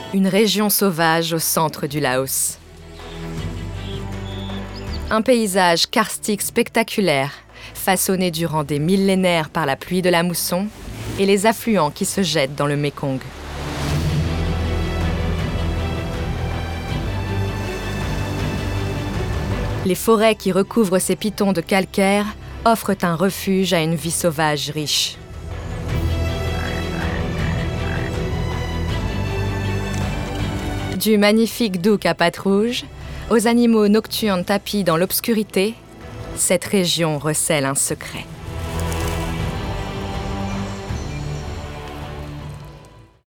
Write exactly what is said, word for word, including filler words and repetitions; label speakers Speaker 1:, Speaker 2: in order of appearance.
Speaker 1: Une région sauvage au centre du Laos. Un paysage karstique spectaculaire, façonné durant des millénaires par la pluie de la mousson et les affluents qui se jettent dans le Mékong. Les forêts qui recouvrent ces pitons de calcaire offrent un refuge à une vie sauvage riche. Du magnifique douk à pattes rouges aux animaux nocturnes tapis dans l'obscurité, cette région recèle un secret.